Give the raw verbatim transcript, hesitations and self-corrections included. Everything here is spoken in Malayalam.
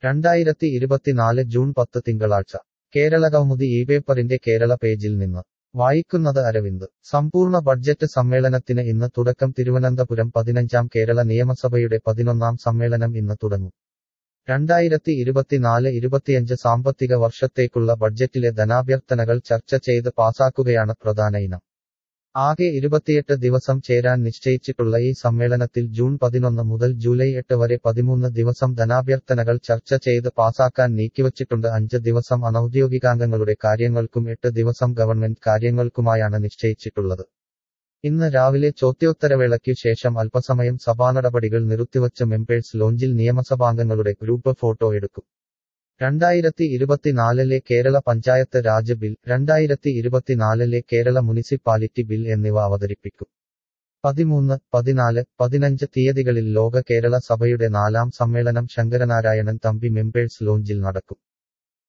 രണ്ടായിരത്തി ഇരുപത്തിനാല് ജൂൺ പത്ത് തിങ്കളാഴ്ച കേരളകൗമുദി ഈ പേപ്പറിന്റെ കേരള പേജിൽ നിന്ന് വായിക്കുന്നത് അരവിന്ദ് സമ്പൂർണ്ണ ബഡ്ജറ്റ് സമ്മേളനത്തിന് ഇന്ന് തുടക്കം തിരുവനന്തപുരം പതിനഞ്ചാം കേരള നിയമസഭയുടെ പതിനൊന്നാം സമ്മേളനം ഇന്ന് തുടങ്ങും രണ്ടായിരത്തി ഇരുപത്തിനാല് ഇരുപത്തിയഞ്ച് സാമ്പത്തിക വർഷത്തേക്കുള്ള ബഡ്ജറ്റിലെ ധനാഭ്യർത്ഥനകൾ ചർച്ച ചെയ്ത് പാസാക്കുകയാണ് പ്രധാന ഇനം ആകെ ഇരുപത്തിയെട്ട് ദിവസം ചേരാൻ നിശ്ചയിച്ചിട്ടുള്ള ഈ സമ്മേളനത്തിൽ ജൂൺ പതിനൊന്ന് മുതൽ ജൂലൈ എട്ട് വരെ പതിമൂന്ന് ദിവസം ധനാഭ്യർത്ഥനകൾ ചർച്ച ചെയ്ത് പാസാക്കാൻ നീക്കിവച്ചിട്ടുണ്ട് അഞ്ച് ദിവസം അനൌദ്യോഗികാംഗങ്ങളുടെ കാര്യങ്ങൾക്കും എട്ട് ദിവസം ഗവൺമെന്റ് കാര്യങ്ങൾക്കുമായാണ് നിശ്ചയിച്ചിട്ടുള്ളത് ഇന്ന് രാവിലെ ചോദ്യോത്തരവേളയ്ക്കു ശേഷം അല്പസമയം സഭാനടപടികൾ നിർത്തിവച്ച് മെമ്പേഴ്സ് ലോഞ്ചിൽ നിയമസഭാംഗങ്ങളുടെ ഗ്രൂപ്പ് ഫോട്ടോ എടുക്കും രണ്ടായിരത്തി ഇരുപത്തിനാലിലെ കേരള പഞ്ചായത്ത് രാജ് ബിൽ രണ്ടായിരത്തി ഇരുപത്തിനാലിലെ കേരള മുനിസിപ്പാലിറ്റി ബിൽ എന്നിവ അവതരിപ്പിക്കും പതിമൂന്ന് പതിനാല് പതിനഞ്ച് തീയതികളിൽ ലോക കേരള സഭയുടെ നാലാം സമ്മേളനം ശങ്കരനാരായണൻ തമ്പി മെമ്പേഴ്സ് ലോഞ്ചിൽ നടക്കും